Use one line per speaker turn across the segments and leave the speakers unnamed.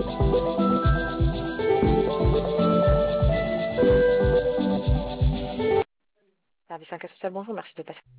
Service 5 social, bonjour, merci de passer.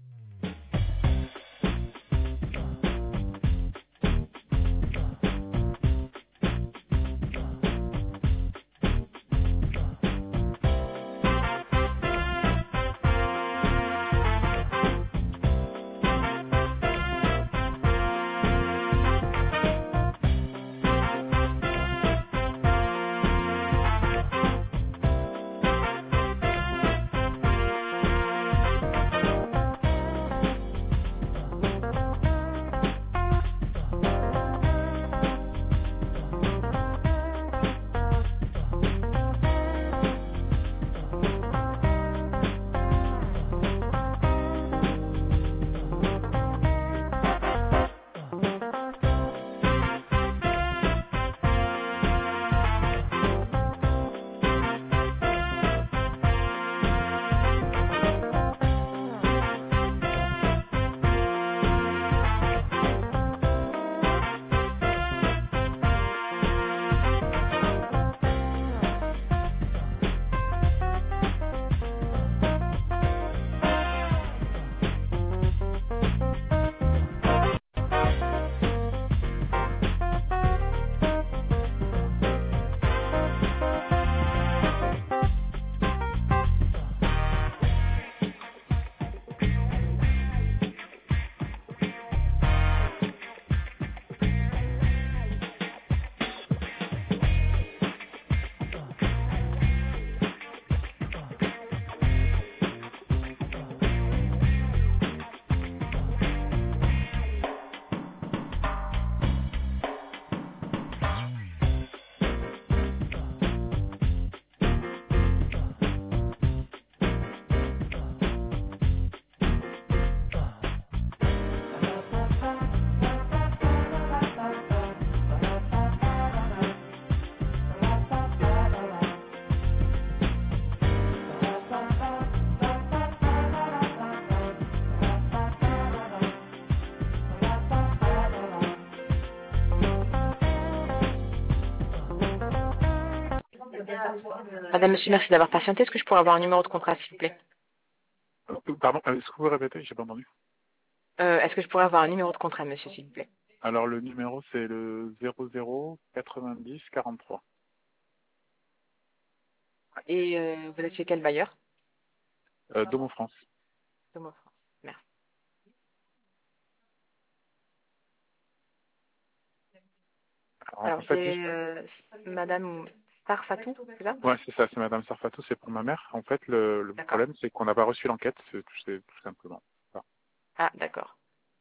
Madame, monsieur, merci d'avoir patienté. Est-ce que je pourrais avoir un numéro de contrat, s'il vous plaît?
Pardon, est-ce que vous répétez? J'ai pas entendu.
Est-ce que je pourrais avoir un numéro de contrat, monsieur, s'il vous plaît?
Alors le numéro c'est le 00 90 43.
Et vous êtes chez quel bailleur?
Domo France.
Domo France. Merci. Alors,
En fait,
c'est Madame Sarfatou, c'est ça?
ouais, c'est ça, c'est Madame Sarfatou, c'est pour ma mère. En fait, le
D'accord.
problème c'est qu'on n'a pas reçu l'enquête, c'est tout simplement. Voilà.
Ah, d'accord.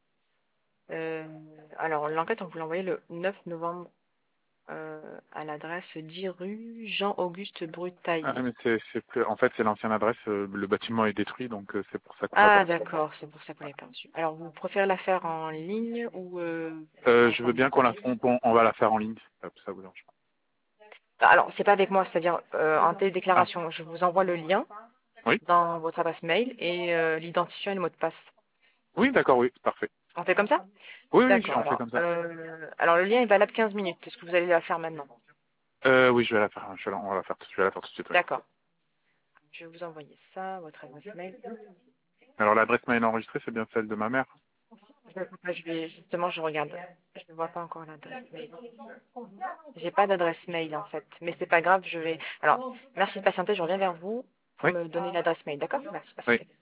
Alors, l'enquête, on vous l'a envoyée le 9 novembre à l'adresse 10 rue Jean-Auguste
Ah,
Brutaillé.
mais c'est plus, en fait c'est l'ancienne adresse, le bâtiment est détruit, donc c'est pour ça qu'on l'a
Ah,
pas.
d'accord, c'est pour ça qu'on l'avait pas reçu. Alors, vous préférez la faire en ligne ou en
Je veux
forme
bien
papier?
on va la faire en ligne, ça vous dérange
Alors, c'est pas avec moi, c'est-à-dire en
pas. Ah,
télédéclaration. Je vous envoie le lien
oui,
dans votre adresse mail et l'identifiant et le mot de passe.
oui, d'accord, oui, parfait.
On fait comme ça?
Oui, oui,
D'accord.
on fait comme ça.
Alors, le lien est valable 15 minutes. Est-ce que vous allez la faire maintenant?
Oui, je vais la faire, on va la faire, je vais la faire tout de suite. Oui.
D'accord. Je vais vous envoyer ça, votre adresse mail.
Alors l'adresse mail enregistrée, c'est bien celle de ma mère.
Je vais justement, je regarde. Je ne vois pas encore l'adresse mail. J'ai pas d'adresse mail en fait, mais c'est pas grave. Je vais. Alors, merci de patienter. Je reviens vers vous pour
Oui,
me donner l'adresse mail. D'accord? Merci de
oui.
patienter.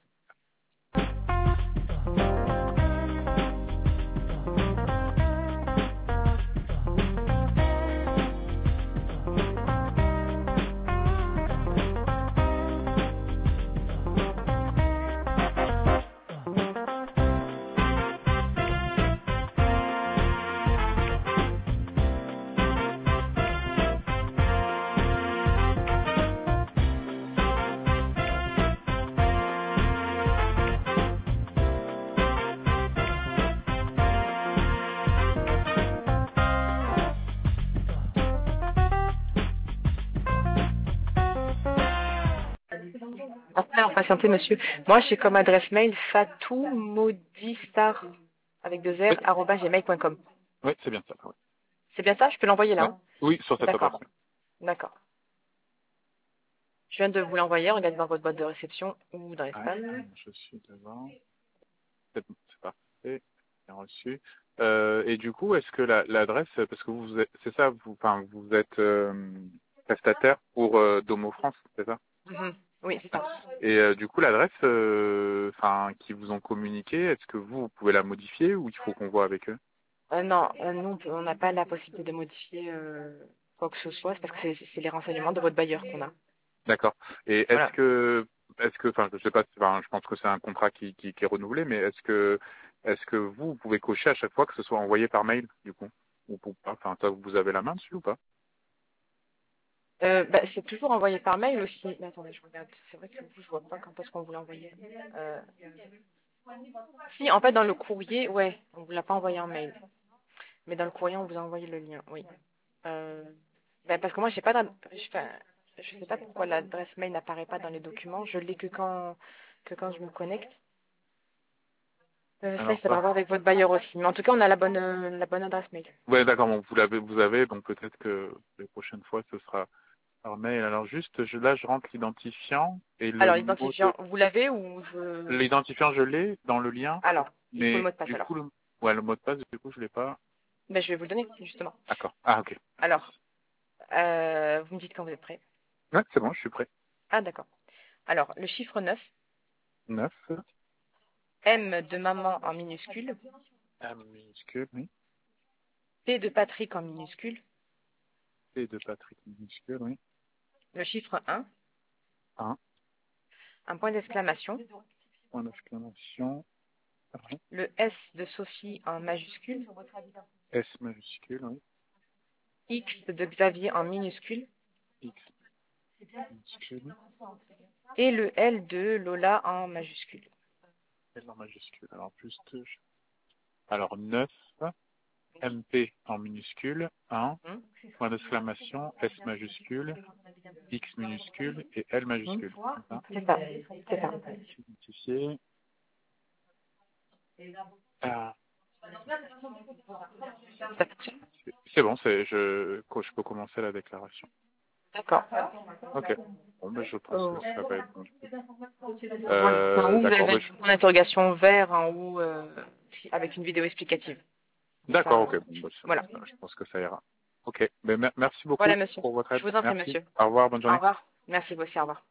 Merci d'avoir patienté, monsieur. Moi, j'ai comme adresse mail fatoumodistar avec deux
Oui,
r @gmail.com.
oui, c'est bien ça. Oui.
C'est bien ça? Je peux l'envoyer là,
Ouais.
hein?
Oui, sur cette adresse.
D'accord, d'accord. Je viens de vous l'envoyer, regardez dans votre boîte de réception ou dans les
Ouais,
spams.
je suis devant. C'est bon, c'est parfait. Bien reçu. Et du coup, est-ce que l'adresse, parce que c'est ça, enfin, vous êtes prestataire pour Domo France, c'est ça?
Mhm. Oui, c'est ça.
Et du coup, l'adresse, enfin, qui vous ont communiqué, est-ce que vous pouvez la modifier ou il faut qu'on voit avec eux?
Non, nous, on n'a pas la possibilité de modifier quoi que ce soit, c'est parce que c'est les renseignements de votre bailleur qu'on a.
D'accord. Et
Voilà.
enfin, je sais pas, enfin, je pense que c'est un contrat qui est renouvelé, mais est-ce que vous pouvez cocher à chaque fois que ce soit envoyé par mail, du coup, ou pas? Enfin, ça, vous avez la main dessus ou pas?
Bah, c'est toujours envoyé par mail aussi. Mais attendez, je regarde. C'est vrai que vous, je vois pas quand est-ce qu'on vous l'a envoyé. Euh, Si, en fait, dans le courrier, ouais, on vous l'a pas envoyé en mail. Mais dans le courrier, on vous a envoyé le lien, oui. Euh, ben, parce que moi, j'ai pas enfin, je sais pas pourquoi l'adresse mail n'apparaît pas dans les documents. Je l'ai que quand je me connecte. Ça, il
Alors,
faudra voir avec votre bailleur aussi. Mais en tout cas, on a la bonne adresse mail.
ouais, d'accord, bon, vous avez, donc peut-être que les prochaines fois, ce sera par mail. Alors juste, là, je rentre l'identifiant et le
Alors,
mot de...
l'identifiant, vous l'avez ou je...
L'identifiant, je l'ai dans le lien,
Alors, il faut le
mais
mot de passe
du coup,
alors.
ouais, le mot de passe, du coup, je l'ai pas.
Ben, je vais vous le donner, justement.
D'accord. Ah, ok.
Alors, vous me dites quand vous êtes prêt.
Ouais, c'est bon, je suis prêt.
Ah, d'accord. Alors, le chiffre 9,
9,
M de maman en minuscule,
A minuscule, oui.
P de Patrick en minuscule,
P de Patrick minuscule, oui.
le chiffre 1,
Un
un point d'exclamation,
point d'exclamation, oui.
le S de Sophie en majuscule,
S majuscule, oui.
X de Xavier en minuscule
X minuscule,
et le L de Lola en majuscule.
L en majuscule. Alors, juste, alors 9, MP en minuscule, un
Hmm,
point d'exclamation, S majuscule, X minuscule et L
hmm.
majuscule. C'est ça.
C'est ça, c'est ça.
Identifié. Ah,
Ça fonctionne?
c'est bon, je peux commencer la déclaration.
D'accord.
Ok. Bon, ben, je pense que ça va être bon.
Voilà. En haut, vous
D'accord.
avez un
Ben,
point d'interrogation vert en haut avec une vidéo explicative.
d'accord, ok.
Ça,
Bon, ben,
voilà.
je pense que ça ira. Ok. Ben, merci beaucoup
Voilà, monsieur.
pour votre
Je
aide.
vous en prie,
Merci.
monsieur.
Au revoir. Bonne
Au
journée.
revoir. Merci, vous aussi. Au revoir.